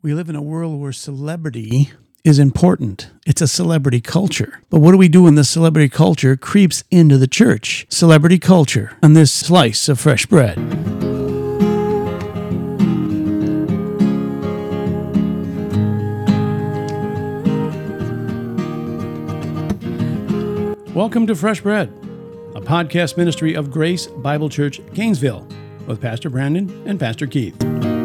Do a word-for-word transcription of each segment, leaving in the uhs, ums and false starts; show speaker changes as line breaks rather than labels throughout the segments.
We live in a world where celebrity is important. It's a celebrity culture. But what do we do when the celebrity culture creeps into the church? Celebrity culture on this slice of fresh bread. Welcome to Fresh Bread, a podcast ministry of Grace Bible Church, Gainesville, with Pastor Brandon and Pastor Keith.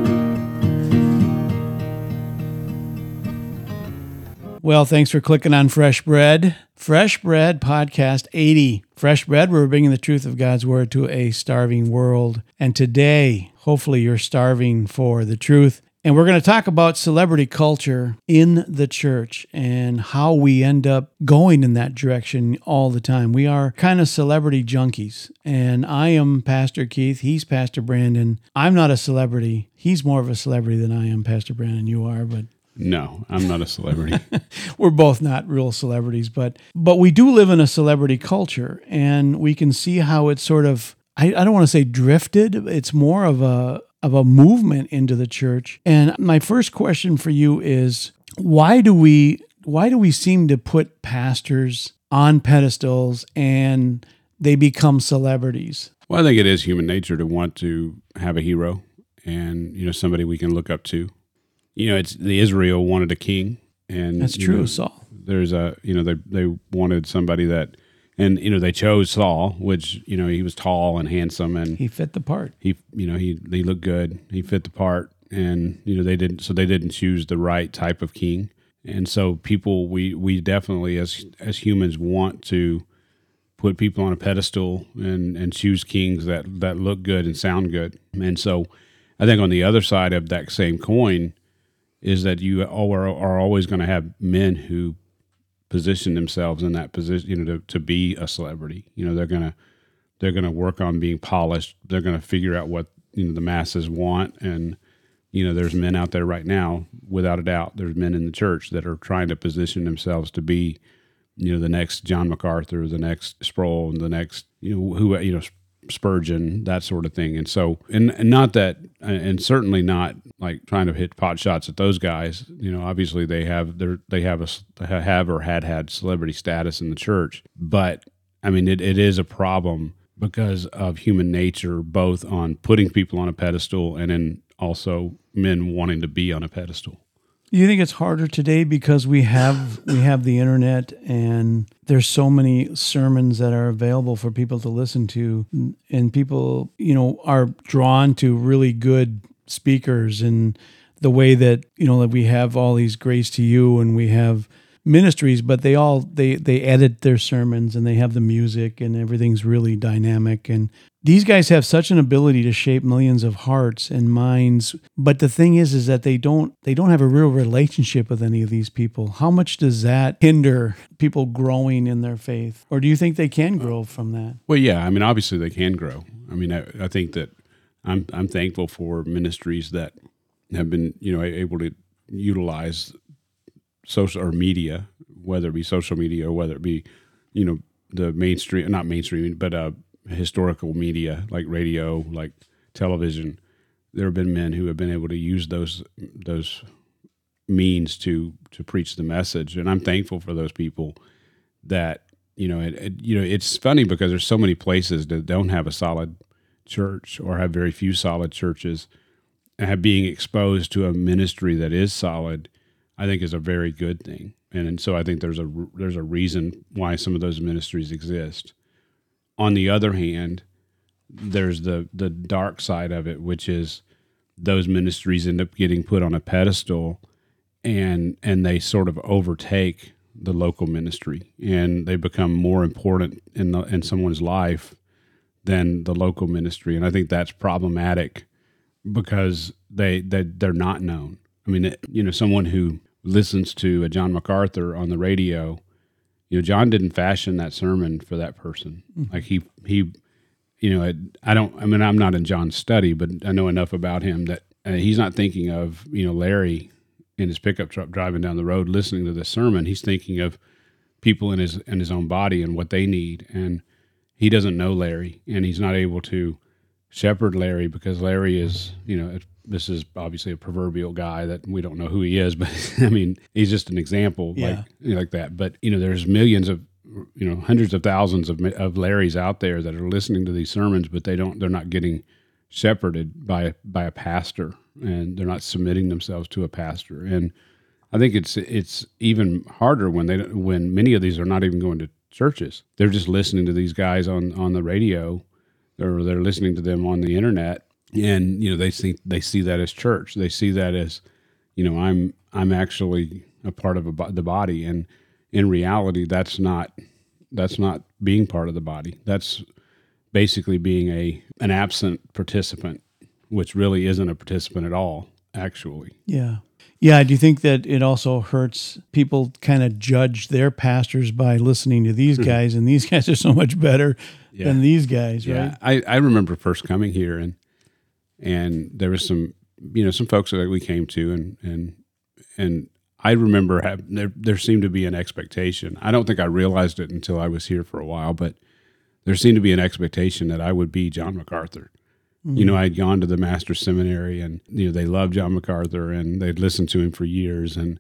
Well, thanks for clicking on Fresh Bread. Fresh Bread Podcast eighty. Fresh Bread, we're bringing the truth of God's Word to a starving world. And today, hopefully you're starving for the truth. And we're going to talk about celebrity culture in the church and how we end up going in that direction all the time. We are kind of celebrity junkies. And I am Pastor Keith. He's Pastor Brandon. I'm not a celebrity. He's more of a celebrity than I am, Pastor Brandon. You are, but...
No, I'm not a celebrity.
We're both not real celebrities, but but we do live in a celebrity culture, and we can see how it's sort of, I, I don't want to say drifted, it's more of a of a movement into the church. And my first question for you is, why do we why do we seem to put pastors on pedestals and they become celebrities?
Well, I think it is human nature to want to have a hero and, you know, somebody we can look up to. You know, it's the Israel wanted a king, and
that's true.
Know,
Saul.
There's a, you know, they they wanted somebody that, and you know, they chose Saul, which you know he was tall and handsome, and
he fit the part.
He, you know, he he looked good. He fit the part, and you know, they didn't, so they didn't choose the right type of king, and so people, we we definitely as as humans want to put people on a pedestal and and choose kings that that look good and sound good, and so I think on the other side of that same coin is that you are, are always going to have men who position themselves in that position, you know, to, to be a celebrity. You know, they're going to they're going to work on being polished. They're going to figure out what, you know, the masses want. And, you know, there's men out there right now, without a doubt, there's men in the church that are trying to position themselves to be, you know, the next John MacArthur, the next Sproul, and the next, you know, who, you know, Spurgeon, that sort of thing. And so, and, and not that, and certainly not like trying to hit pot shots at those guys. You know, obviously they have their, they have a, have or had had celebrity status in the church. But I mean, it, it is a problem because of human nature, both on putting people on a pedestal and then also men wanting to be on a pedestal.
You think it's harder today because we have we have the internet and there's so many sermons that are available for people to listen to, and people, you know, are drawn to really good speakers, and the way that, you know, that we have all these Grace to You and we have ministries, but they all they they edit their sermons and they have the music and everything's really dynamic, and these guys have such an ability to shape millions of hearts and minds. But the thing is, is that they don't they don't have a real relationship with any of these people. How much does that hinder people growing in their faith? Or do you think they can grow from that?
Well, yeah, I mean, obviously they can grow. I mean, I, I think that I'm I'm thankful for ministries that have been, you know, able to utilize social or media, whether it be social media or whether it be, you know, the mainstream, not mainstream, but uh, historical media like radio, like television. There have been men who have been able to use those those means to to preach the message, and I'm thankful for those people. That, you know, it, it, you know, it's funny because there's so many places that don't have a solid church or have very few solid churches, and have being exposed to a ministry that is solid, I think is a very good thing. And, and so I think there's a there's a reason why some of those ministries exist. On the other hand, there's the the dark side of it, which is those ministries end up getting put on a pedestal, and and they sort of overtake the local ministry, and they become more important in the, in someone's life than the local ministry. And I think that's problematic because they they they're not known. I mean, you know, someone who listens to a John MacArthur on the radio, you know, John didn't fashion that sermon for that person. Mm-hmm. Like he, he, you know, I don't, I mean, I'm not in John's study, but I know enough about him that uh, he's not thinking of, you know, Larry in his pickup truck driving down the road, listening to this sermon. He's thinking of people in his, in his own body and what they need. And he doesn't know Larry, and he's not able to shepherd Larry because Larry is, you know, this is obviously a proverbial guy that we don't know who he is, but I mean, he's just an example
Yeah.
like, you know, like that. But, you know, there's millions of, you know, hundreds of thousands of, of Larrys out there that are listening to these sermons, but they don't, they're not getting shepherded by, by a pastor, and they're not submitting themselves to a pastor. And I think it's, it's even harder when they, when many of these are not even going to churches. They're just listening to these guys on, on the radio, or they're listening to them on the internet. And, you know, they see, they see that as church. They see that as, you know, I'm, I'm actually a part of a, the body. And in reality, that's not, that's not being part of the body. That's basically being a, an absent participant, which really isn't a participant at all, actually.
Yeah. Yeah. Do you think that it also hurts people kind of judge their pastors by listening to these guys, and these guys are so much better
Yeah.
than these guys,
Yeah.
right?
I, I remember first coming here, and, and there was some, you know, some folks that we came to, and, and, and I remember have, there, there seemed to be an expectation. I don't think I realized it until I was here for a while, but there seemed to be an expectation that I would be John MacArthur. Mm-hmm. You know, I'd gone to the Master's Seminary, and, you know, they loved John MacArthur, and they'd listened to him for years. And,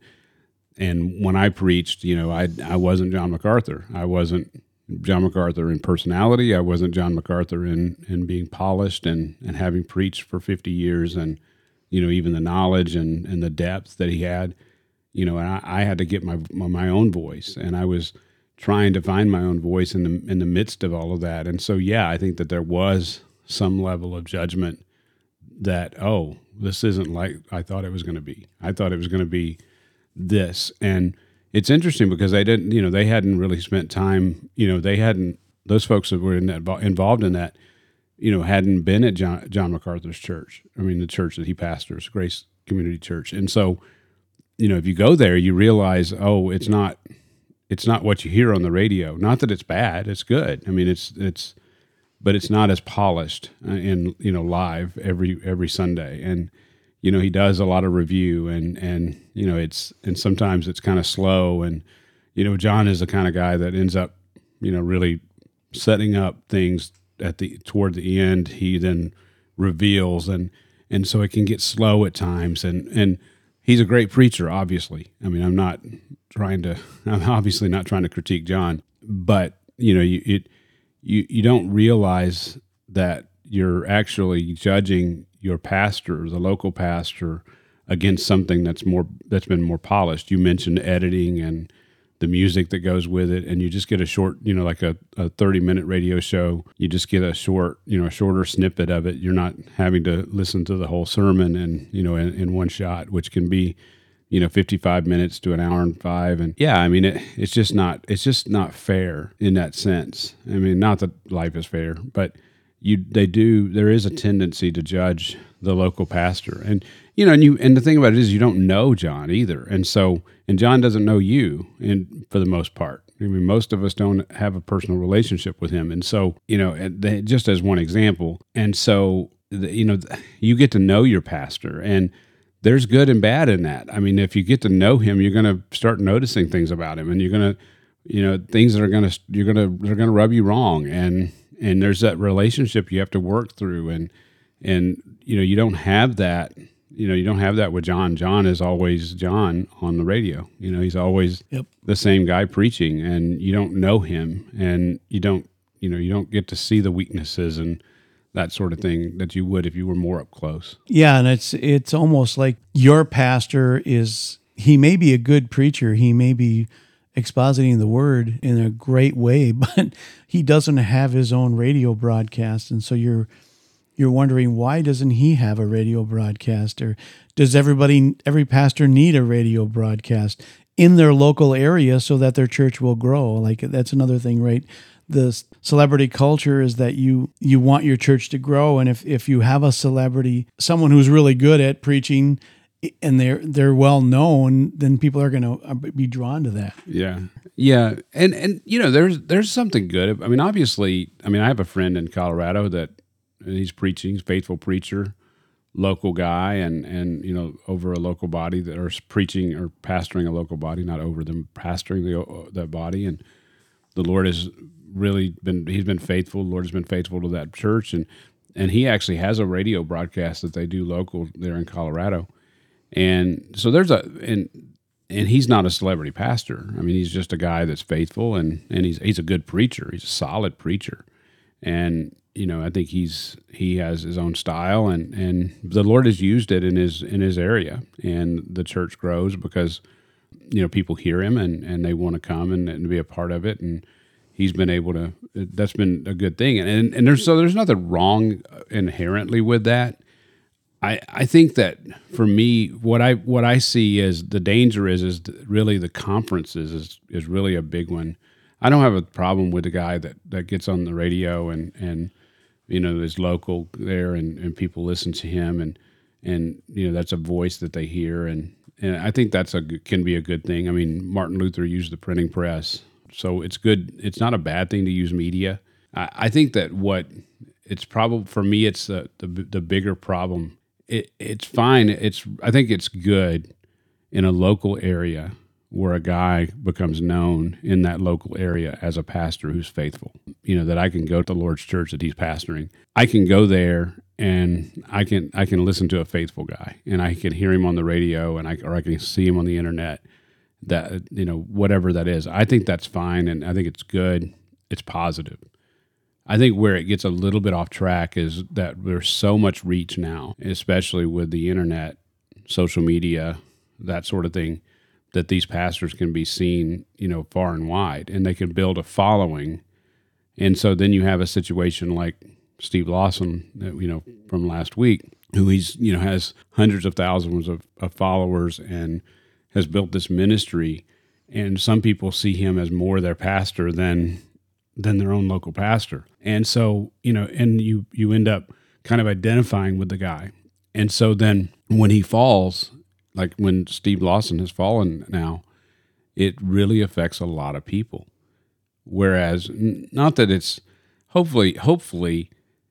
and when I preached, you know, I, I wasn't John MacArthur. I wasn't John MacArthur in personality. I wasn't John MacArthur in, in being polished and, and having preached for fifty years, and, you know, even the knowledge and, and the depth that he had, you know, and I, I had to get my, my own voice, and I was trying to find my own voice in the, in the midst of all of that. And so, yeah, I think that there was some level of judgment that, oh, this isn't like I thought it was going to be. I thought it was going to be this. And it's interesting because they didn't, you know, they hadn't really spent time, you know, they hadn't, those folks that were in that, involved in that, you know, hadn't been at John, John MacArthur's church. I mean, the church that he pastors, Grace Community Church. And so, you know, if you go there, you realize, oh, it's not, it's not what you hear on the radio. Not that it's bad, it's good. I mean, it's, it's, but it's not as polished and, you know, live every, every Sunday. And, you know, he does a lot of review, and, and, you know, it's, and sometimes it's kind of slow. And, you know, John is the kind of guy that ends up, you know, really setting up things at the, toward the end. He then reveals, and, and so it can get slow at times. And, and he's a great preacher, obviously. I mean, I'm not trying to, I'm obviously not trying to critique John, but, you know, you, it, you, you don't realize that you're actually judging your pastor, the local pastor, against something that's more, that's been more polished. You mentioned editing and the music that goes with it, and you just get a short, you know, like a, a thirty minute radio show. You just get a short, you know, a shorter snippet of it. You're not having to listen to the whole sermon and, you know, in, in one shot, which can be, you know, fifty-five minutes to an hour and five. And yeah, I mean, it, it's just not, it's just not fair in that sense. I mean, not that life is fair, but you, they do, there is a tendency to judge the local pastor. And, you know, and you, and the thing about it is you don't know John either. And so, and John doesn't know you, and for the most part. I mean, most of us don't have a personal relationship with him. And so, you know, they, just as one example. And so, the, you know, you get to know your pastor, and there's good and bad in that. I mean, if you get to know him, you're going to start noticing things about him, and you're going to, you know, things that are going to, you're going to, they're going to rub you wrong. And, and there's that relationship you have to work through. And, and, you know, you don't have that, you know, you don't have that with John. John is always John on the radio. You know, he's always
Yep.
the same guy preaching, and you don't know him, and you don't, you know, you don't get to see the weaknesses and that sort of thing that you would if you were more up close.
Yeah, and it's it's almost like your pastor is, he may be a good preacher, he may be expositing the word in a great way, but he doesn't have his own radio broadcast, and so you're you're wondering, why doesn't he have a radio broadcast? Or does everybody, every pastor need a radio broadcast in their local area so that their church will grow? Like, that's another thing, right? The celebrity culture is that you you want your church to grow, and if, if you have a celebrity, someone who's really good at preaching, and they're they're well known, then people are going to be drawn to that.
Yeah, yeah, and and you know, there's there's something good. I mean, obviously, I mean, I have a friend in Colorado that he's preaching, he's a faithful preacher, local guy, and and you know, over a local body that are preaching or pastoring a local body, not over them, pastoring the that body, and the Lord has really been, he's been faithful. The Lord has been faithful to that church, and and he actually has a radio broadcast that they do local there in Colorado. And so there's a and and he's not a celebrity pastor. I mean, he's just a guy that's faithful, and and he's he's a good preacher. He's a solid preacher, and you know, I think he's he has his own style, and and the Lord has used it in his in his area, and the church grows because you know people hear him and and they want to come and, and be a part of it, and he's been able to. That's been a good thing, and and, and there's so there's nothing wrong inherently with that. I, I think that for me, what I what I see as the danger is is really the conferences is is really a big one. I don't have a problem with the guy that, that gets on the radio and, and you know is local there and, and people listen to him and and you know that's a voice that they hear and, and I think that's a can be a good thing. I mean, Martin Luther used the printing press, so it's good. It's not a bad thing to use media. I, I think that what it's probably for me, it's the the, the bigger problem. It, it's fine. It's I think it's good in a local area where a guy becomes known in that local area as a pastor who's faithful. You know, that I can go to the Lord's church that he's pastoring. I can go there and I can I can listen to a faithful guy, and I can hear him on the radio, and I or I can see him on the internet. That you know whatever that is, I think that's fine, and I think it's good. It's positive. I think where it gets a little bit off track is that there's so much reach now, especially with the internet, social media, that sort of thing, that these pastors can be seen, you know, far and wide, and they can build a following. And so then you have a situation like Steve Lawson, you know, from last week, who he's, you know, has hundreds of thousands of, of followers and has built this ministry. And some people see him as more their pastor than than their own local pastor. And so, you know, and you you end up kind of identifying with the guy. And so then when he falls, like when Steve Lawson has fallen now, it really affects a lot of people. Whereas, not that it's, hopefully, hopefully,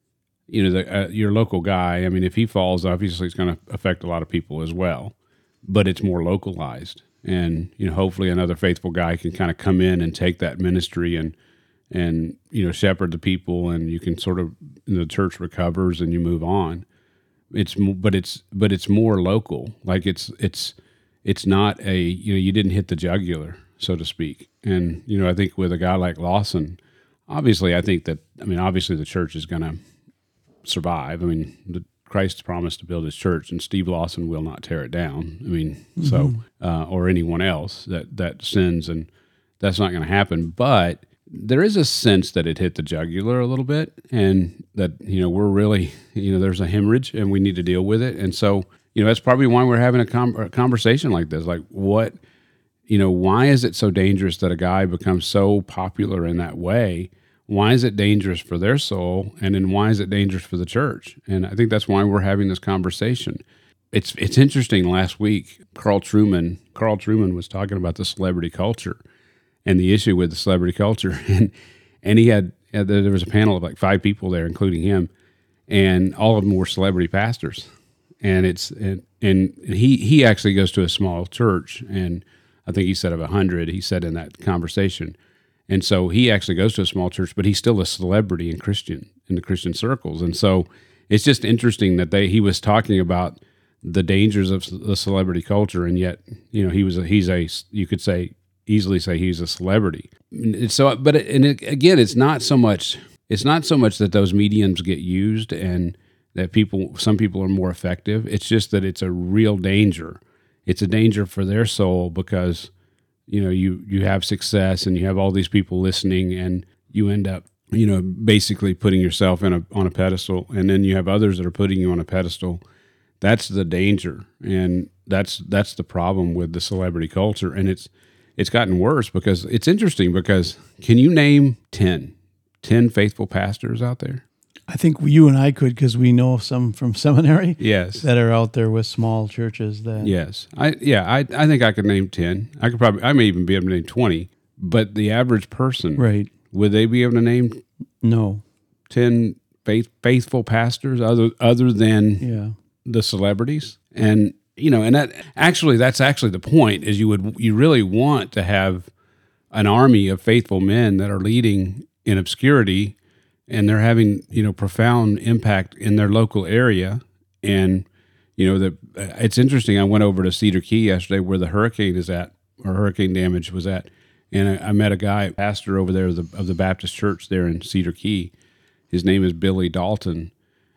you know, the, uh, your local guy, I mean, if he falls, obviously it's going to affect a lot of people as well, but it's more localized. And, you know, hopefully another faithful guy can kind of come in and take that ministry and, and, you know, shepherd the people, and you can sort of, the church recovers and you move on. It's, but it's, but it's more local. Like it's, it's, it's not a, you know, you didn't hit the jugular, so to speak. And, you know, I think with a guy like Lawson, obviously, I think that, I mean, obviously the church is going to survive. I mean, the, Christ promised to build his church, and Steve Lawson will not tear it down. I mean, mm-hmm. so, uh, or anyone else that, that sins, and that's not going to happen. But there is a sense that it hit the jugular a little bit, and that, you know, we're really, you know, there's a hemorrhage and we need to deal with it. And so, you know, that's probably why we're having a, com- a conversation like this. Like, what, you know, why is it so dangerous that a guy becomes so popular in that way? Why is it dangerous for their soul? And then why is it dangerous for the church? And I think that's why we're having this conversation. It's it's interesting. Last week, Carl Trueman, Carl Trueman was talking about the celebrity culture and the issue with the celebrity culture. And and he had, there was a panel of like five people there, including him, and all of them were celebrity pastors. And it's and, and he he actually goes to a small church, and I think he said of a hundred, he said in that conversation. And so he actually goes to a small church, but he's still a celebrity in Christian, in the Christian circles. And so it's just interesting that they, he was talking about the dangers of the celebrity culture, and yet, you know, he was a, he's a, you could say, easily say he's a celebrity. And so, but it, and it, again, it's not so much, it's not so much that those mediums get used and that people, some people are more effective. It's just that it's a real danger. It's a danger for their soul because, you know, you, you have success and you have all these people listening, and you end up, you know, basically putting yourself in a, on a pedestal, and then you have others that are putting you on a pedestal. That's the danger. And that's, that's the problem with the celebrity culture. And it's, it's gotten worse because it's interesting because can you name ten, ten faithful pastors out there?
I think you and I could, because we know some from seminary.
Yes,
that are out there with small churches. That
yes, I yeah, I I think I could name ten. I could probably, I may even be able to name twenty. But the average person,
right? Would
they be able to name
no
ten faith, faithful pastors other other than
yeah.
the celebrities? And you know, and that actually that's actually the point. Is you would you really want to have an army of faithful men that are leading in obscurity and they're having, you know, profound impact in their local area. And, you know, the, it's interesting. I went over to Cedar Key yesterday where the hurricane is at, or hurricane damage was at. And I, I met a guy, pastor over there of the, of the Baptist church there in Cedar Key. His name is Billy Dalton,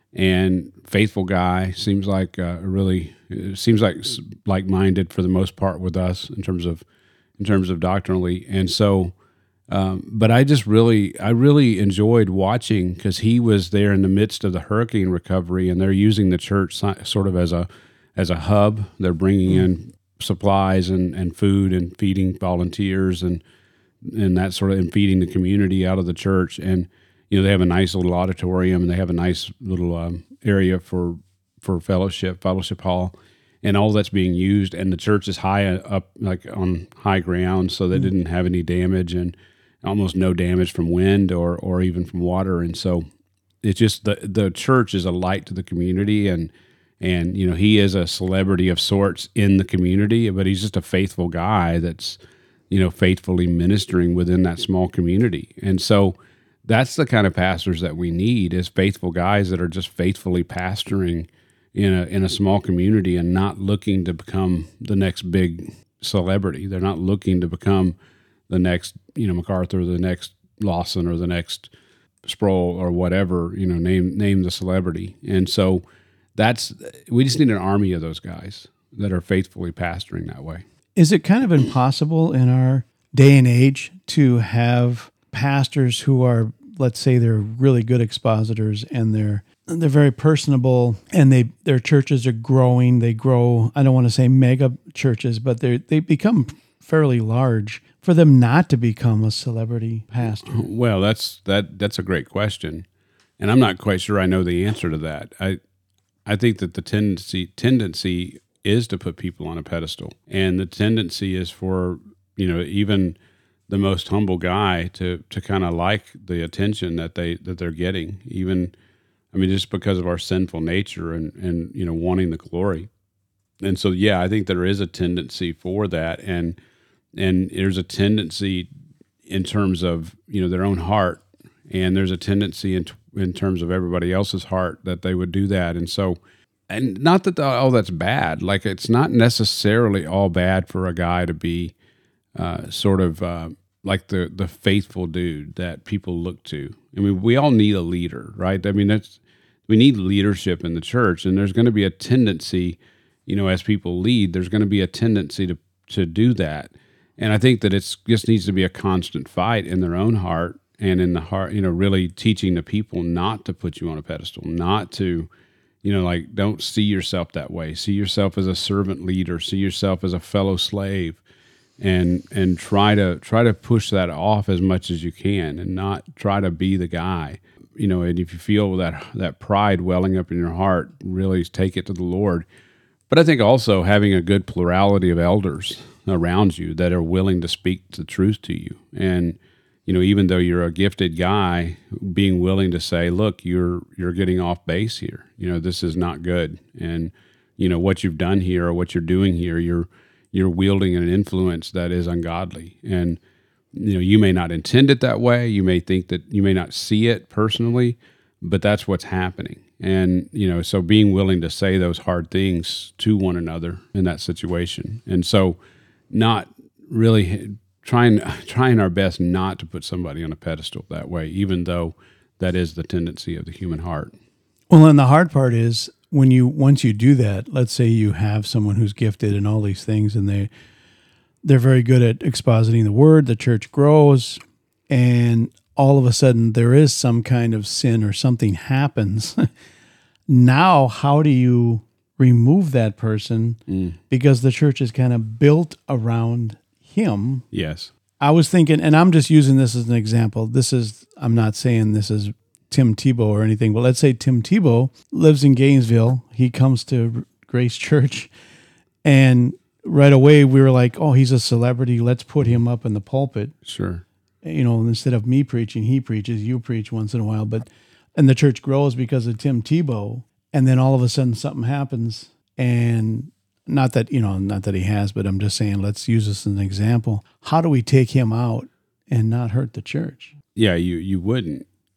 and faithful guy. Seems like uh, really seems like like-minded for the most part with us in terms of in terms of doctrinally. And so, um, but I just really I really enjoyed watching, because he was there in the midst of the hurricane recovery, and they're using the church sort of as a as a hub. They're bringing in supplies and, and food and feeding volunteers and and that sort of, and feeding the community out of the church. And you know, they have a nice little auditorium, and they have a nice little um, area for for fellowship, fellowship hall, and all that's being used. And the church is high up, like on high ground, so they mm-hmm. didn't have any damage, and almost no damage from wind or or even from water. And so it's just the the church is a light to the community, and and you know, he is a celebrity of sorts in the community, but he's just a faithful guy that's, you know, faithfully ministering within that small community. And so that's the kind of pastors that we need, is faithful guys that are just faithfully pastoring in a in a small community and not looking to become the next big celebrity. They're not looking to become the next, you know, MacArthur, or the next Lawson, or the next Sproul, or whatever, you know, name name the celebrity. And so that's, we just need an army of those guys that are faithfully pastoring that way.
Is it kind of impossible in our day and age to have pastors who are, let's say, they're really good expositors, and they're they're very personable, and they their churches are growing. They grow, I don't want to say mega churches, but they they become fairly large, for them not to become a celebrity pastor?
Well, that's that that's a great question, and I'm not quite sure I know the answer to that. I I think that the tendency tendency is to put people on a pedestal, and the tendency is for, you know, even the most humble guy to to kind of like the attention that they that they're getting, even, I mean, just because of our sinful nature and and you know, wanting the glory. And so, yeah, I think there is a tendency for that, and and there's a tendency in terms of, you know, their own heart, and there's a tendency in in terms of everybody else's heart that they would do that. And so, and not that the, oh, that's bad. Like, it's not necessarily all bad for a guy to be Uh, sort of uh, like the the faithful dude that people look to. I mean, we all need a leader, right? I mean, that's, we need leadership in the church, and there's going to be a tendency, you know, as people lead, there's going to be a tendency to to do that. And I think that it's just needs to be a constant fight in their own heart, and in the heart, you know, really teaching the people not to put you on a pedestal, not to, you know, like, don't see yourself that way. See yourself as a servant leader. See yourself as a fellow slave. And and try to try to push that off as much as you can, and not try to be the guy, you know. And if you feel that that pride welling up in your heart, really take it to the Lord. But I think also having a good plurality of elders around you that are willing to speak the truth to you, and you know, even though you're a gifted guy, being willing to say, look, you're you're getting off base here. You know, this is not good, and you know what you've done here, or what you're doing here, you're you're wielding an influence that is ungodly. And, you know, you may not intend it that way. You may think that, you may not see it personally, but that's what's happening. And, you know, so being willing to say those hard things to one another in that situation. And so not really trying, trying our best not to put somebody on a pedestal that way, even though that is the tendency of the human heart.
Well, and the hard part is, when you, once you do that, let's say you have someone who's gifted in all these things, and they, they're very good at expositing the word, the church grows, and all of a sudden there is some kind of sin or something happens. Now, how do you remove that person? Mm. Because the church is kind of built around him.
Yes.
I was thinking, and I'm just using this as an example. This is, I'm not saying this is Tim Tebow or anything, but let's say Tim Tebow lives in Gainesville. He comes to Grace Church, and right away we were like, oh, he's a celebrity. Let's put him up in the pulpit.
Sure.
You know, instead of me preaching, he preaches, you preach once in a while. But, and the church grows because of Tim Tebow. And then all of a sudden something happens, and not that, you know, not that he has, but I'm just saying, let's use this as an example. How do we take him out and not hurt the church?
Yeah, you, you wouldn't.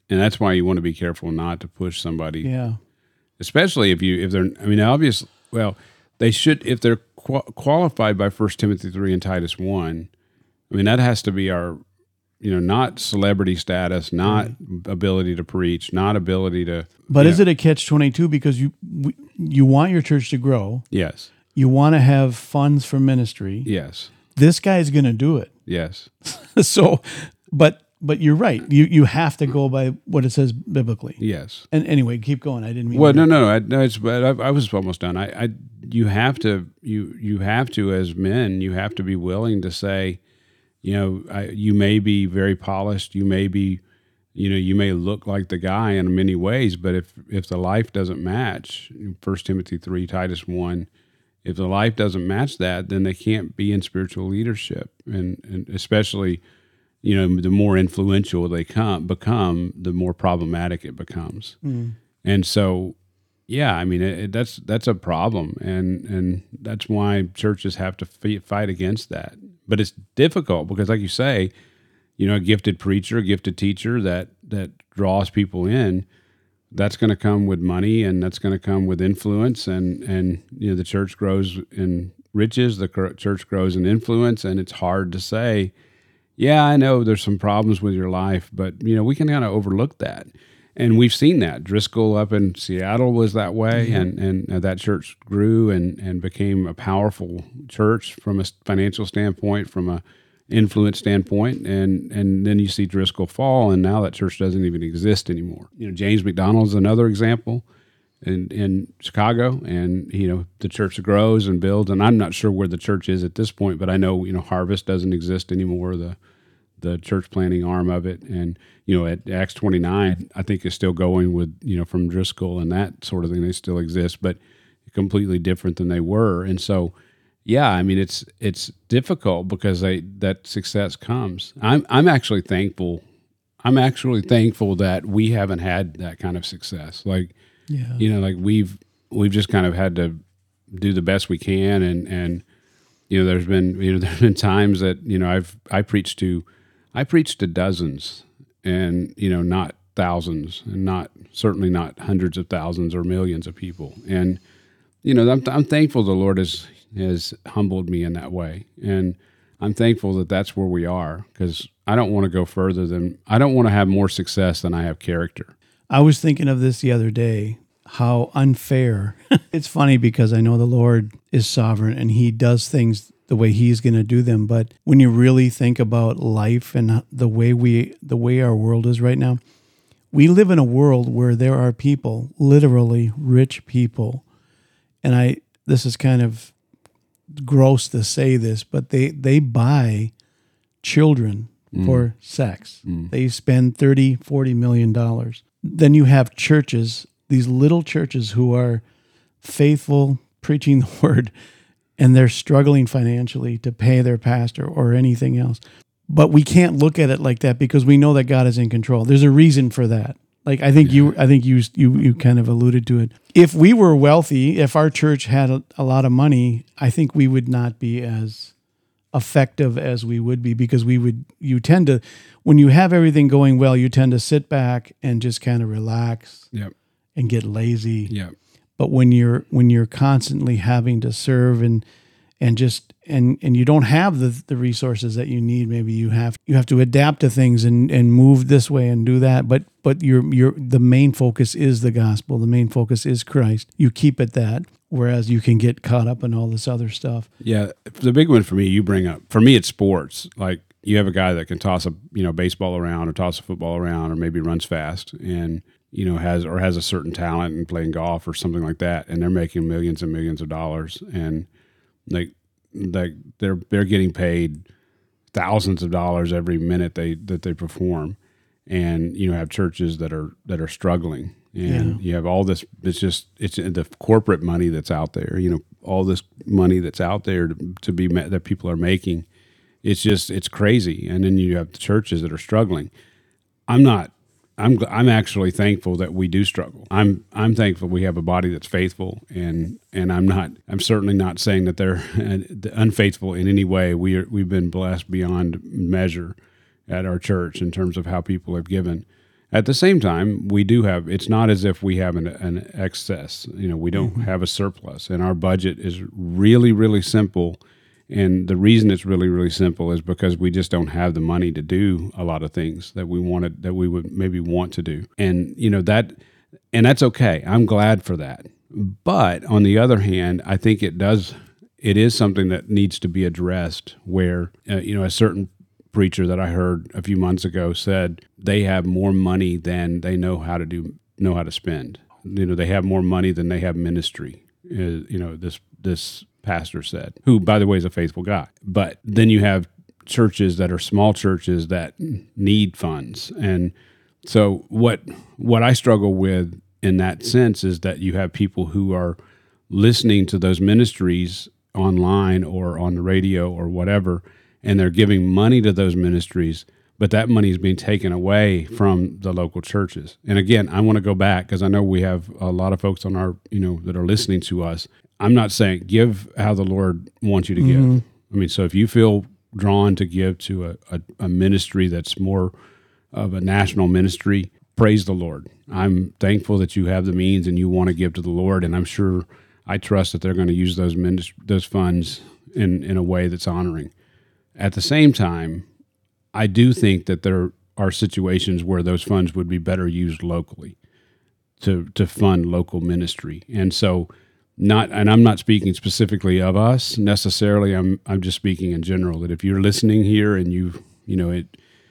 And that's why you want to be careful not to push somebody,
Yeah.
especially if you if they're. I mean, obviously, well, they should if they're qual- qualified by First Timothy three and Titus one. I mean, that has to be our, you know, not celebrity status, not right. ability to preach, not ability to.
But is
know.
it a catch twenty-two because you you want your church to grow?
Yes.
You want to have funds for ministry.
Yes.
This guy's going to do it.
Yes.
so, but. But you're right. You you have to go by what it says biblically.
Yes.
And anyway, keep going. I didn't mean.
Well,
to.
no, no, I, no. It's, but I, I was almost done. I, I, you have to, you, you have to, as men, you have to be willing to say, you know, I, you may be very polished. You may be, you know, you may look like the guy in many ways, but if if the life doesn't match, First Timothy three, Titus one, if the life doesn't match that, then they can't be in spiritual leadership, and and especially. You know, the more influential they come become, the more problematic it becomes. Mm. And so, yeah, I mean, it, it, that's that's a problem, and and that's why churches have to f- fight against that. But it's difficult because, like you say, you know, a gifted preacher, a gifted teacher that that draws people in, that's going to come with money, and that's going to come with influence, and and you know, the church grows in riches, the church grows in influence, and it's hard to say. Yeah, I know there's some problems with your life, but you know we can kind of overlook that, and we've seen that. Driscoll up in Seattle was that way, mm-hmm. and and that church grew and and became a powerful church from a financial standpoint, from a influence standpoint, and and then you see Driscoll fall, and now that church doesn't even exist anymore. You know, James McDonald's another example in in Chicago, and you know the church grows and builds, and I'm not sure where the church is at this point, but I know you know Harvest doesn't exist anymore. The the church planting arm of it, and you know at Acts twenty-nine, I think is still going with you know from Driscoll and that sort of thing. They still exist, but completely different than they were. And so, yeah, I mean it's it's difficult because they that success comes. I'm I'm actually thankful. I'm actually thankful that we haven't had that kind of success. Like, yeah. you know, like we've we've just kind of had to do the best we can, and and you know, there's been you know there's been times that you know I've I preached to. I preached to dozens, and you know, not thousands, and not certainly not hundreds of thousands or millions of people. And you know, I'm, I'm thankful the Lord has has humbled me in that way, and I'm thankful that that's where we are, because I don't want to go further than I don't want to have more success than I have character.
I was thinking of this the other day. How unfair! It's funny because I know the Lord is sovereign and He does things the way He's going to do them. But when you really think about life and the way we, the way our world is right now, we live in a world where there are people, literally rich people, and I. This is kind of gross to say this, but they they buy children mm. for sex. Mm. They spend thirty, forty million dollars. Then you have churches, these little churches who are faithful, preaching the word, and they're struggling financially to pay their pastor or anything else. But we can't look at it like that because we know that God is in control. There's a reason for that. Like I think yeah. you, I think you, you, you kind of alluded to it. If we were wealthy, if our church had a, a lot of money, I think we would not be as effective as we would be, because we would. You tend to, when you have everything going well, you tend to sit back and just kind of relax
yep.
and get lazy.
Yeah.
But when you're when you're constantly having to serve and and just and and you don't have the the resources that you need, maybe you have you have to adapt to things and, and move this way and do that. But but your your the main focus is the gospel. The main focus is Christ. You keep it that, whereas you can get caught up in all this other stuff.
Yeah, the big one for me, you bring up for me, it's sports. Like you have a guy that can toss a you know baseball around or toss a football around or maybe runs fast and. you know, has or has a certain talent in playing golf or something like that, and they're making millions and millions of dollars, and like like they're they're getting paid thousands of dollars every minute they that they perform, and you know have churches that are that are struggling, and yeah. you have all this. It's just it's the corporate money that's out there. You know, all this money that's out there to, to be met, that people are making. It's just it's crazy, and then you have the churches that are struggling. I'm not. I'm I'm actually thankful that we do struggle. I'm I'm thankful we have a body that's faithful, and and I'm not I'm certainly not saying that they're unfaithful in any way. We are, we've been blessed beyond measure at our church in terms of how people have given, At the same time, we do have, it's not as if we have an, an excess. You know, we don't mm-hmm. have a surplus, and our budget is really, really simple. And the reason it's really, really simple is because we just don't have the money to do a lot of things that we wanted, that we would maybe want to do. And, you know, that, and that's okay. I'm glad for that. But on the other hand, I think it does, it is something that needs to be addressed where, uh, you know, a certain preacher that I heard a few months ago said they have more money than they know how to do, know how to spend. You know, they have more money than they have ministry. Uh, you know, this, this, pastor said, who, by the way, is a faithful guy. But then you have churches that are small churches that need funds. And so what what I struggle with in that sense is that you have people who are listening to those ministries online or on the radio or whatever, and they're giving money to those ministries, but that money is being taken away from the local churches. And again, I want to go back because I know we have a lot of folks on our, you know, that are listening to us. I'm not saying give how the Lord wants you to give. Mm-hmm. I mean, so if you feel drawn to give to a, a, a ministry that's more of a national ministry, praise the Lord. I'm thankful that you have the means and you want to give to the Lord, and I'm sure, I trust that they're going to use those minist- those funds in, in a way that's honoring. At the same time, I do think that there are situations where those funds would be better used locally to to fund local ministry. And so Not, and I'm not speaking specifically of us necessarily. I'm, I'm just speaking in general. That if you're listening here and you, you know, it,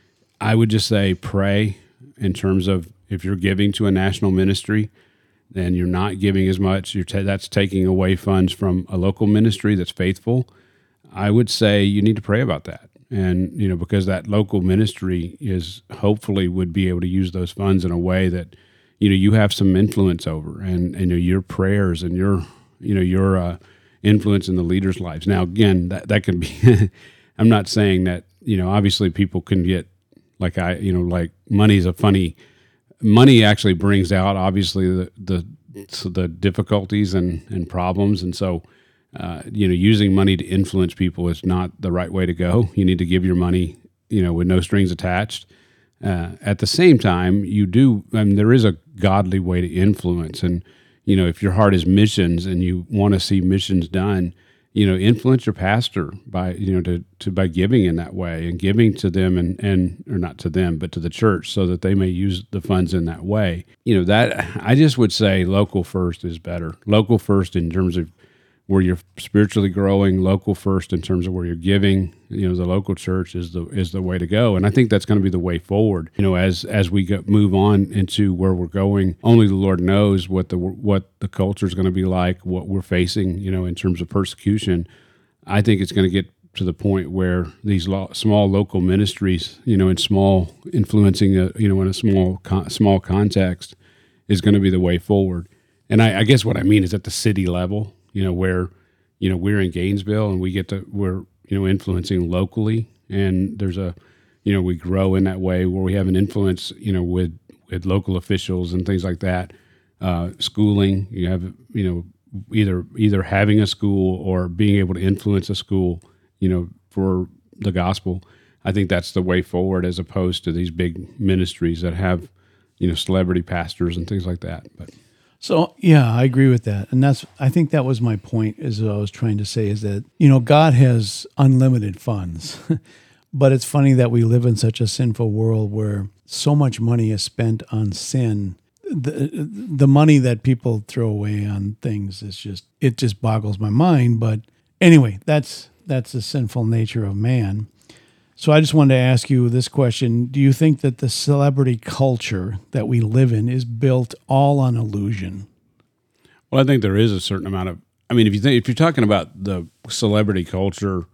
I would just say pray in terms of if you're giving to a national ministry, then you're not giving as much. You're ta- that's taking away funds from a local ministry that's faithful. I would say you need to pray about that, and you know, because that local ministry is hopefully would be able to use those funds in a way that, you know, you have some influence over, and, and you know, your prayers and your you know, your uh, influence in the leaders' lives. Now, again, that, that can be, I'm not saying that, you know, obviously people can get, like I, you know, like money's a funny, money actually brings out, obviously, the the, so the difficulties and, and problems. And so, uh, you know, using money to influence people is not the right way to go. You need to give your money, you know, with no strings attached. Uh, at the same time, you do, I mean, there is a godly way to influence. And, you know, if your heart is missions and you want to see missions done, you know, influence your pastor by, you know, to, to by giving in that way and giving to them and, and, or not to them, but to the church so that they may use the funds in that way. You know, that I just would say local first is better. Local first in terms of where you're spiritually growing, local first in terms of where you're giving. You know, the local church is the is the way to go, and I think that's going to be the way forward. You know, as as we go, move on into where we're going, only the Lord knows what the what the culture is going to be like, what we're facing. You know, in terms of persecution, I think it's going to get to the point where these lo- small local ministries, you know, in small influencing, a, you know, in a small con- small context, is going to be the way forward. And I, I guess what I mean is at the city level. You know, where, you know, we're in Gainesville and we get to, we're, you know, influencing locally, and there's a, you know, we grow in that way where we have an influence, you know, with, with local officials and things like that. Uh, schooling, you have, you know, either, either having a school or being able to influence a school, you know, for the gospel. I think that's the way forward as opposed to these big ministries that have, you know, celebrity pastors and things like that. But
So, yeah, I agree with that. And that's, I think that was my point, is what I was trying to say, is that, you know, God has unlimited funds, but it's funny that we live in such a sinful world where so much money is spent on sin. The, the money that people throw away on things is just, it just boggles my mind. But anyway, that's, that's the sinful nature of man. So I just wanted to ask you this question. Do you think that the celebrity culture that we live in is built all on illusion?
Well, I think there is a certain amount of, I mean, if you think, if you're talking about the celebrity culture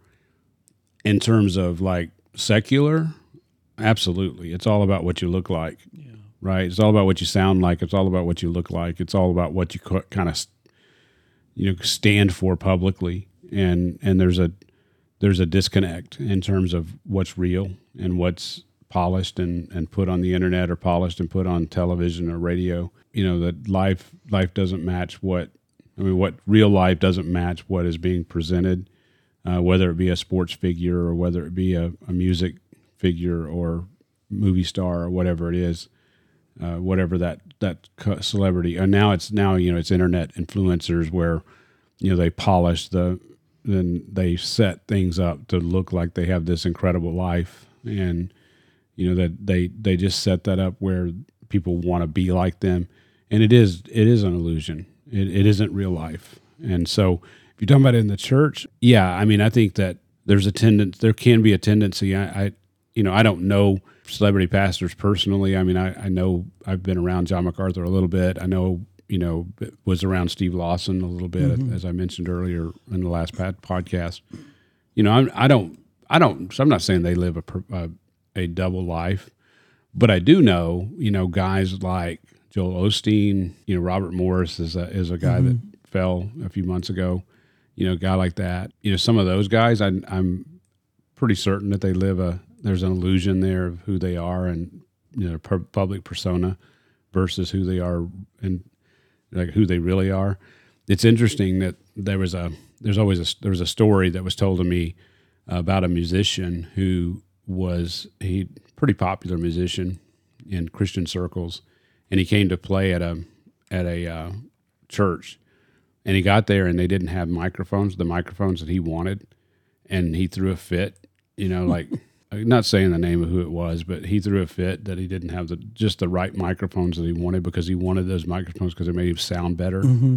in terms of like secular, absolutely. It's all about what you look like, yeah. Right? It's all about what you sound like. It's all about what you look like. It's all about what you kind of, you know, stand for publicly. And, and there's a, there's a disconnect in terms of what's real and what's polished and, and put on the internet or polished and put on television or radio. You know, that life life doesn't match what, I mean, what real life doesn't match what is being presented, uh, whether it be a sports figure or whether it be a, a music figure or movie star or whatever it is. uh, whatever that that celebrity. And now it's now you know it's internet influencers where you know they polish the then they set things up to look like they have this incredible life, and you know that they they just set that up where people want to be like them, and it is it is an illusion. It, it isn't real life. And so if you're talking about it in the church, yeah, I mean, I think that there's a tendency, there can be a tendency. I, I you know, I don't know celebrity pastors personally. I mean, I, I know I've been around John MacArthur a little bit. I know, you know, was around Steve Lawson a little bit, mm-hmm. as I mentioned earlier in the last podcast. You know, I'm, I don't, I don't, so I'm not saying they live a, a, a double life, but I do know, you know, guys like Joel Osteen, you know, Robert Morris is a, is a guy mm-hmm. that fell a few months ago, you know, a guy like that. You know, some of those guys, I, I'm pretty certain that they live a, there's an illusion there of who they are and, you know, per, public persona versus who they are and like who they really are. It's interesting that there was a, there's always a, there was a story that was told to me about a musician who was, he pretty popular musician in Christian circles. And he came to play at a at a uh, church, and he got there, and they didn't have microphones, the microphones that he wanted, and he threw a fit. You know, like not saying the name of who it was, but he threw a fit that he didn't have the just the right microphones that he wanted because he wanted those microphones because they made him sound better. Mm-hmm.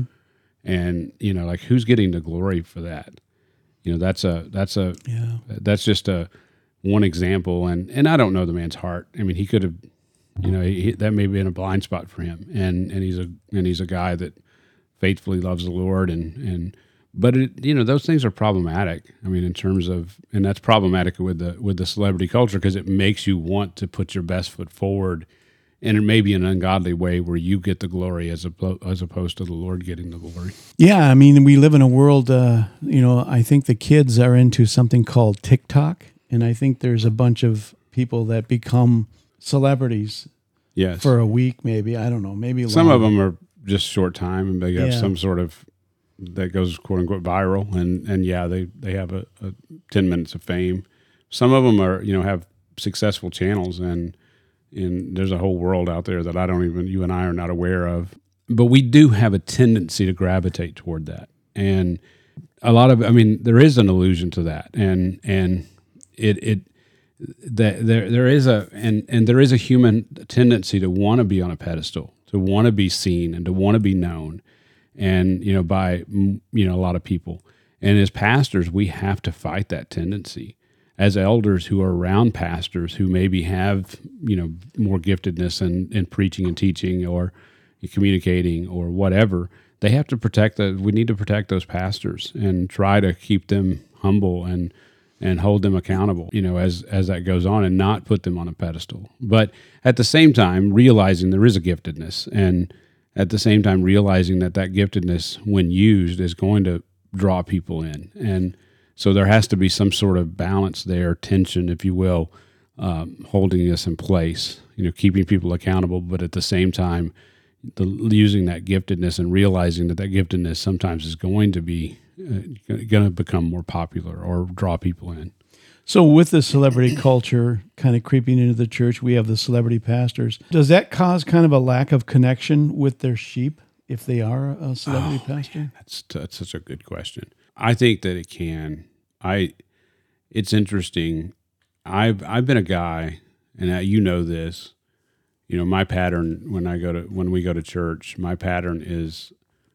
And you know, like who's getting the glory for that? You know, that's a that's a yeah. that's just a one example, and and I don't know the man's heart. I mean, he could have. You know, he, that may be in a blind spot for him, and, and he's a and he's a guy that faithfully loves the Lord, and and but it, you know those things are problematic. I mean, in terms of, and that's problematic with the with the celebrity culture because it makes you want to put your best foot forward, and it may be an ungodly way where you get the glory as a, as opposed to the Lord getting the glory.
Yeah, I mean, we live in a world. Uh, you know, I think the kids are into something called TikTok, and I think there's a bunch of people that become celebrities
yes.
for a week, maybe. I don't know. Maybe
some
longer.
of them are just short time, and they have
yeah.
some sort of that goes quote unquote viral, and and yeah, they they have a, a ten minutes of fame. Some of them are you know have successful channels, and and there's a whole world out there that I don't even you and I are not aware of. But we do have a tendency to gravitate toward that, and a lot of I mean there is an illusion to that, and and it it. That there there is a and, and there is a human tendency to want to be on a pedestal, to want to be seen and to want to be known, and you know by you know a lot of people. And as pastors, we have to fight that tendency. As elders who are around pastors who maybe have you know more giftedness in, in preaching and teaching or communicating or whatever, they have to protect the. We need to protect those pastors and try to keep them humble and. and hold them accountable, you know, as as that goes on, and not put them on a pedestal. But at the same time, realizing there is a giftedness, and at the same time, realizing that that giftedness, when used, is going to draw people in. And so there has to be some sort of balance there, tension, if you will, um, holding us in place, you know, keeping people accountable, but at the same time, the, using that giftedness and realizing that that giftedness sometimes is going to be uh, going to become more popular or draw people in.
So with the celebrity culture kind of creeping into the church, we have the celebrity pastors. Does that cause kind of a lack of connection with their sheep if they are a celebrity oh, pastor?
Man, that's that's such a good question. I think that it can. I. It's interesting. I've I've been a guy, and you know this. You know, my pattern when I go to when we go to church, my pattern is,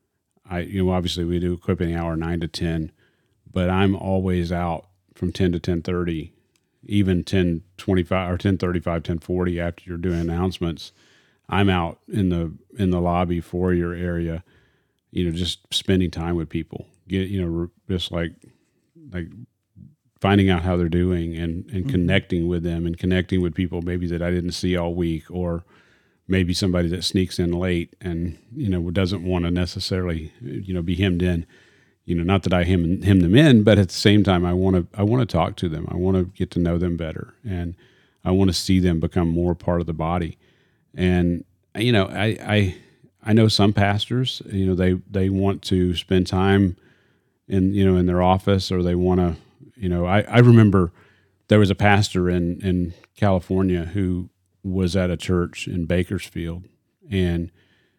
I you know obviously we do equipping hour nine to ten, but I'm always out from ten to ten thirty, even ten twenty five or ten thirty five, ten forty after you're doing announcements. I'm out in the in the lobby foyer area, you know, just spending time with people. Get you know just like like. finding out how they're doing and, and mm-hmm. connecting with them and connecting with people maybe that I didn't see all week, or maybe somebody that sneaks in late and, you know, doesn't want to necessarily, you know, be hemmed in, you know, not that I hem, hem them in, but at the same time, I want to, I want to talk to them. I want to get to know them better, and I want to see them become more part of the body. And, you know, I, I, I know some pastors, you know, they, they want to spend time in, you know, in their office, or they want to, You know, I, I remember there was a pastor in, in California who was at a church in Bakersfield, and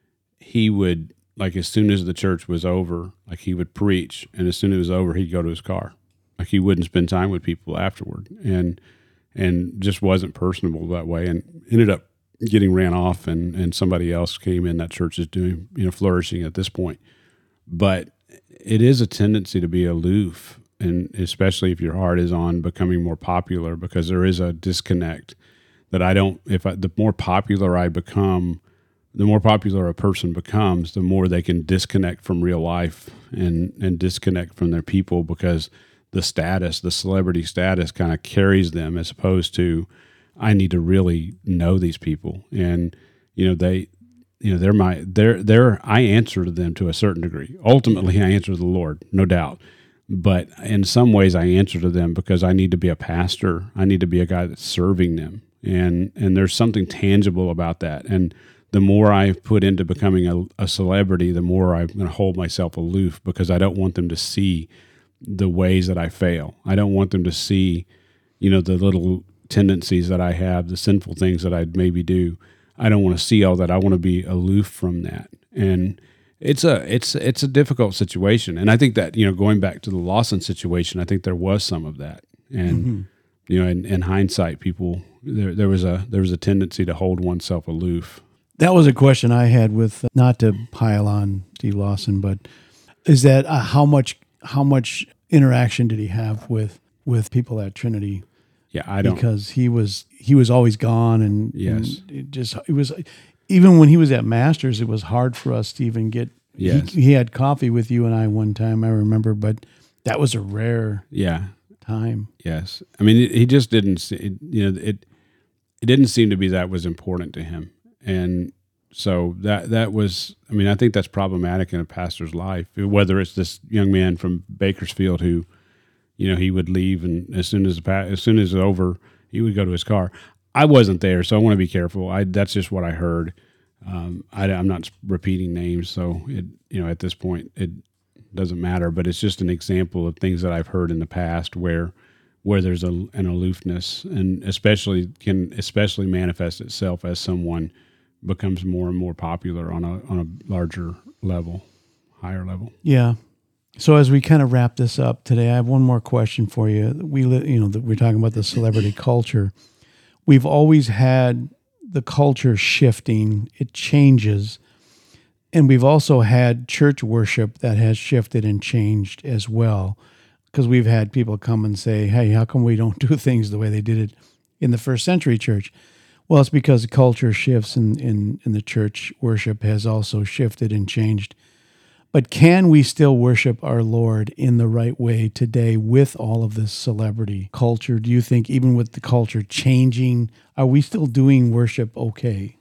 he would, like, as soon as the church was over, like, he would preach, and as soon as it was over, he'd go to his car. Like, he wouldn't spend time with people afterward, and and just wasn't personable that way, and ended up getting ran off, and, and somebody else came in. That church is doing, you know, flourishing at this point. But it is a tendency to be aloof, and especially if your heart is on becoming more popular, because there is a disconnect that I don't, if I, the more popular I become, the more popular a person becomes, the more they can disconnect from real life and, and disconnect from their people, because the status, the celebrity status kind of carries them, as opposed to, I need to really know these people. And, you know, they, you know, they're my, they're, they're, I answer to them to a certain degree. Ultimately, I answer to the Lord, no doubt. But in some ways I answer to them because I need to be a pastor. I need to be a guy that's serving them. And, and there's something tangible about that. And the more I put into becoming a, a celebrity, the more I'm going to hold myself aloof, because I don't want them to see the ways that I fail. I don't want them to see, you know, the little tendencies that I have, the sinful things that I'd maybe do. I don't want to see all that. I want to be aloof from that. And it's a it's it's a difficult situation. And I think that, you know, going back to the Lawson situation, I think there was some of that. And mm-hmm. you know, in, in hindsight, people there there was a there was a tendency to hold oneself aloof.
That was a question I had with, not to pile on Steve Lawson, but is that uh, how much how much interaction did he have with with people at Trinity?
Yeah, I don't,
because he was he was always gone, and,
yes.
and it just it was, even when he was at Masters, it was hard for us to even get.
Yes.
He, he had coffee with you and I one time, I remember, but that was a rare
yeah
time.
Yes, I mean, he just didn't. It, you know, it it didn't seem to be that was important to him, and so that that was. I mean, I think that's problematic in a pastor's life. Whether it's this young man from Bakersfield who, you know, he would leave, and as soon as the as soon as it's over, he would go to his car. I wasn't there, so I want to be careful. I that's just what I heard. Um, I, I'm not repeating names, so it you know at this point it doesn't matter. But it's just an example of things that I've heard in the past where where there's a, an aloofness, and especially can especially manifest itself as someone becomes more and more popular on a on a larger level, higher level.
Yeah. So as we kind of wrap this up today, I have one more question for you. We, you know, we're talking about the celebrity culture. We've always had the culture shifting; it changes, and we've also had church worship that has shifted and changed as well. Because we've had people come and say, "Hey, how come we don't do things the way they did it in the first century church?" Well, it's because the culture shifts, and in, in the church worship has also shifted and changed. But can we still worship our Lord in the right way today with all of this celebrity culture? Do you think, even with the culture changing, are we still doing worship okay?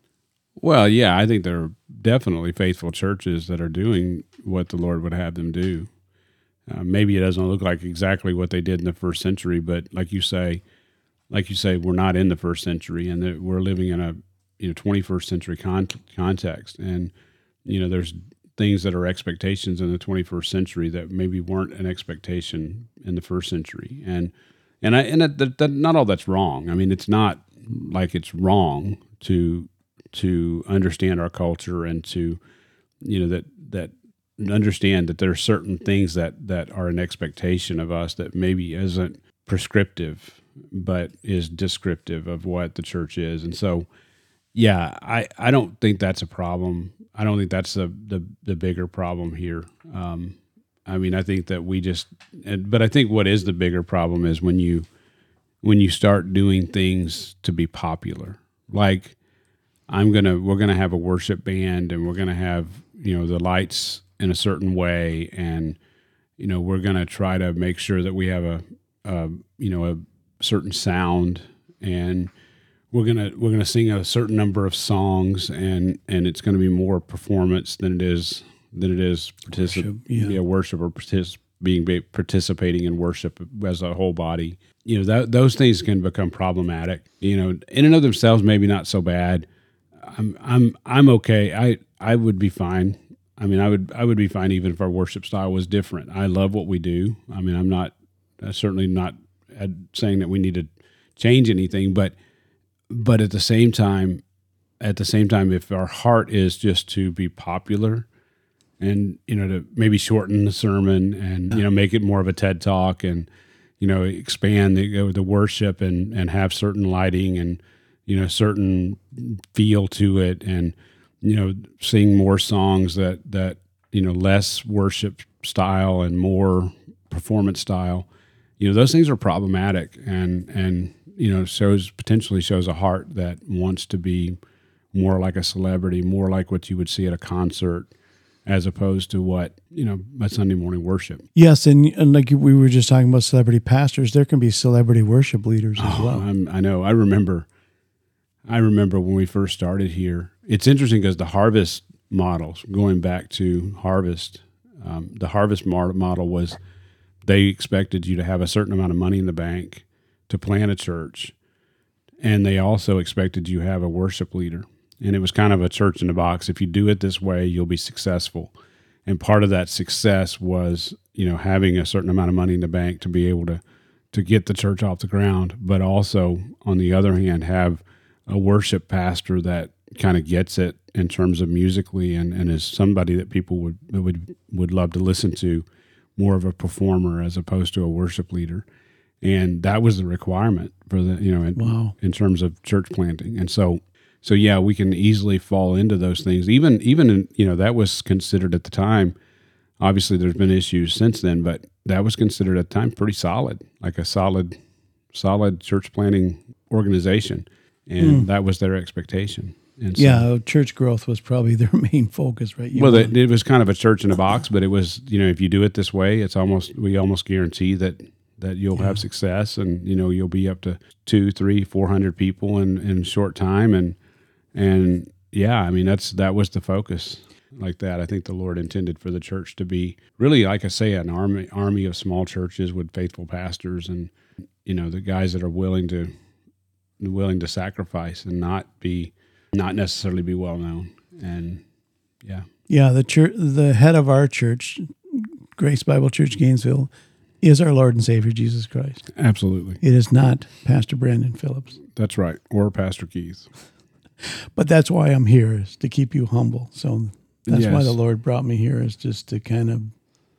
Well, yeah, I think there are definitely faithful churches that are doing what the Lord would have them do. Uh, maybe it doesn't look like exactly what they did in the first century, but like you say, like you say, we're not in the first century, and that we're living in a you know twenty-first century con- context, and you know there's things that are expectations in the twenty-first century that maybe weren't an expectation in the first century. And and I and that, that, that, not all that's wrong. I mean, it's not like it's wrong to to understand our culture and to you know that that understand that there are certain things that that are an expectation of us that maybe isn't prescriptive but is descriptive of what the church is. And so yeah, I, I don't think that's a problem. I don't think that's the, the, the bigger problem here. Um, I mean, I think that we just, but I think what is the bigger problem is when you, when you start doing things to be popular. Like I'm going to, we're going to have a worship band, and we're going to have, you know, the lights in a certain way. And, you know, we're going to try to make sure that we have a, a you know, a certain sound, and we're gonna we're gonna sing a certain number of songs, and, and it's gonna be more performance than it is than it is particip- worship, yeah. Yeah, worship or partic- being participating in worship as a whole body. You know, that, those things can become problematic. You know, in and of themselves, maybe not so bad. I'm I'm I'm okay. I I would be fine. I mean, I would I would be fine even if our worship style was different. I love what we do. I mean, I'm not uh, certainly not saying that we need to change anything, but but at the same time, at the same time, if our heart is just to be popular and, you know, to maybe shorten the sermon and, you know, make it more of a TED Talk and, you know, expand the, the worship and, and have certain lighting and, you know, certain feel to it and, you know, sing more songs that, that, you know, less worship style and more performance style, you know, those things are problematic and, and, you know, shows potentially shows a heart that wants to be more like a celebrity, more like what you would see at a concert, as opposed to what, you know, a Sunday morning worship.
Yes, and, and like we were just talking about celebrity pastors, there can be celebrity worship leaders as
oh,
well.
I'm, I know. I remember, I remember when we first started here. It's interesting because the harvest models, going back to harvest, um, the harvest model was they expected you to have a certain amount of money in the bank to plant a church, and they also expected you to have a worship leader. And it was kind of a church in a box. If you do it this way, you'll be successful. And part of that success was, you know, having a certain amount of money in the bank to be able to, to get the church off the ground, but also, on the other hand, have a worship pastor that kind of gets it in terms of musically and, and is somebody that people would, would, would love to listen to, more of a performer as opposed to a worship leader. And that was the requirement for the, you know, in,
wow.
in terms of church planting. And so, So yeah, we can easily fall into those things. Even even in, you know, that was considered at the time. Obviously, there's been issues since then, but that was considered at the time pretty solid, like a solid, solid church planting organization, and mm. that was their expectation. And so,
yeah, church growth was probably their main focus, right? You
well, it, it was kind of a church in a box, but it was, you know, if you do it this way, it's almost we almost guarantee that that you'll yeah. have success, and you know you'll be up to two, three, four hundred people in in a short time, and. And yeah, I mean, that's that was the focus like that. I think the Lord intended for the church to be really, like I say, an army army of small churches with faithful pastors and, you know, the guys that are willing to willing to sacrifice and not be not necessarily be well known. And yeah.
Yeah, the church, the head of our church, Grace Bible Church Gainesville, is our Lord and Savior Jesus Christ.
Absolutely.
It is not Pastor Brandon Phillips.
That's right. Or Pastor Keith.
But that's why I'm here, is to keep you humble. So that's
yes.
why the Lord brought me here, is just to kind of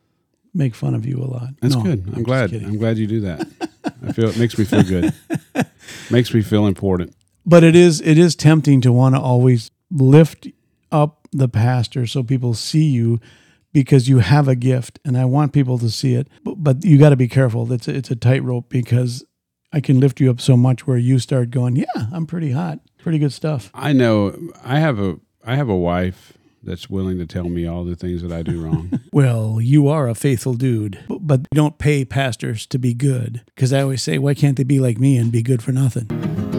make fun of you a lot.
That's
no,
good. I'm,
I'm
glad. I'm glad you do that. I feel it makes me feel good. Makes me feel important.
But it is it is tempting to want to always lift up the pastor so people see you, because you have a gift, and I want people to see it. But, but you got to be careful. It's a, it's a tightrope, because I can lift you up so much where you start going, yeah, I'm pretty hot. Pretty good stuff.
I know. I have a I have a wife that's willing to tell me all the things that I do wrong.
Well, you are a faithful dude, but, but don't pay pastors to be good, because I always say, why can't they be like me and be good for nothing?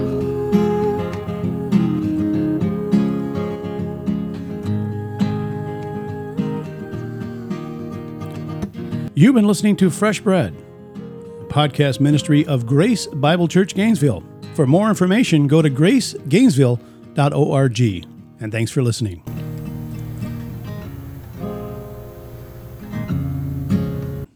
You've been listening to Fresh Bread, a podcast ministry of Grace Bible Church Gainesville. For more information, go to grace gainesville dot org. And thanks for listening.